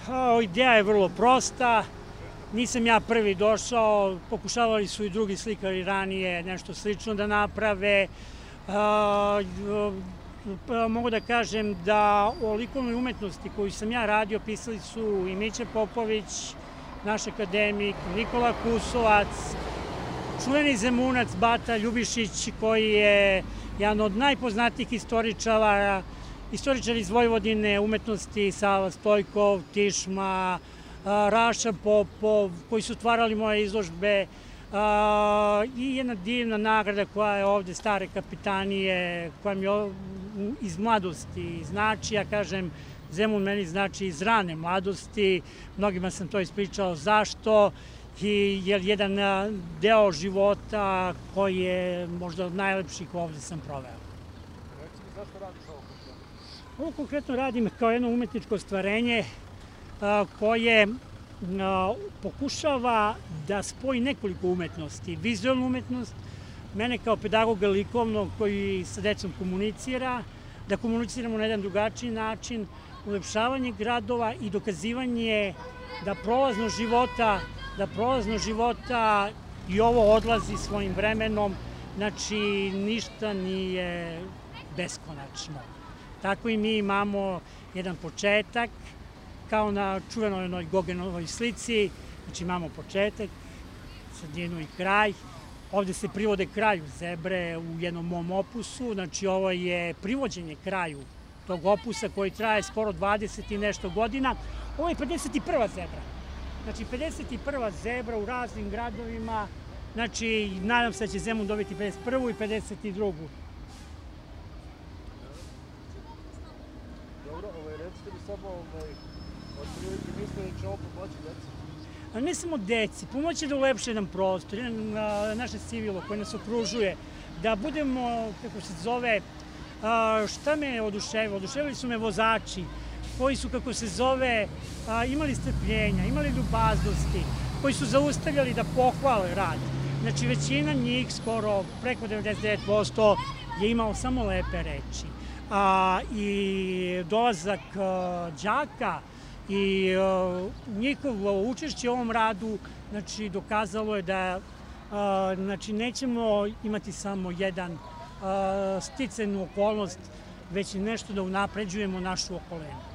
Ideja je vrlo prosta. Nisam ja prvi došao, pokušavali su i drugi slikari ranije nešto slično da naprave. Mogu da kažem da o likovnoj umetnosti koju sam ja radio pisali su i Mića Popović, naš akademik, Nikola Kusovac, čuveni Zemunac Bata Ljubišić koji je jedan od najpoznatijih istoričara iz Vojvodine umetnosti, Sava Stojkov, Tišma, Raša Popov, koji su stvarali moje izložbe, i jedna divna nagrada koja je ovde Stare kapitanije, koja mi iz mladosti znači, ja kažem, Zemun meni znači iz rane mladosti, mnogima sam to ispričao zašto, i jedan deo života koji je možda od najlepših ovde sam proveo. Reci mi, zašto radiš ovo konkretno? Ovo konkretno radim kao jedno umetničko stvarenje koje pokušava da spoji nekoliko umetnosti. Vizualnu umetnost, mene kao pedagoga likovnog koji sa decom komunicira, da komuniciramo na jedan drugačiji način, ulepšavanje gradova i dokazivanje da prolazno života i ovo odlazi svojim vremenom, znači ništa nije beskonačno. Tako i mi imamo jedan početak, kao na čuvenoj onoj Gogenovoj slici, znači imamo početak, sredinu i kraj. Ovde se privode kraju zebre u jednom mom opusu, znači ovo je privođenje kraju tog opusa koji traje skoro 20 i nešto godina. Ovo je 51. zebra. Znači 51. zebra u raznim gradovima, znači nadam se da će Zemun dobiti 51. i 52. Dobro, recite mi samo otprilike misle da će ovo pomoći deci? Ne samo deci, pomoći da ulepše jedan prostor, naše civilo koje nas okružuje, da budemo, kako se zove, šta me oduševilo? Oduševili su me vozači koji su, kako se zove, imali strpljenja, imali ljubaznosti, koji su zaustavljali da pohvale rad. Znači, većina njih, skoro preko 99%, je imao samo lepe reči. I dolazak đaka i njihovo učešće u ovom radu, znači, dokazalo je da nećemo imati samo jedan sticajnu okolnost, već i nešto da unapređujemo našu okolinu.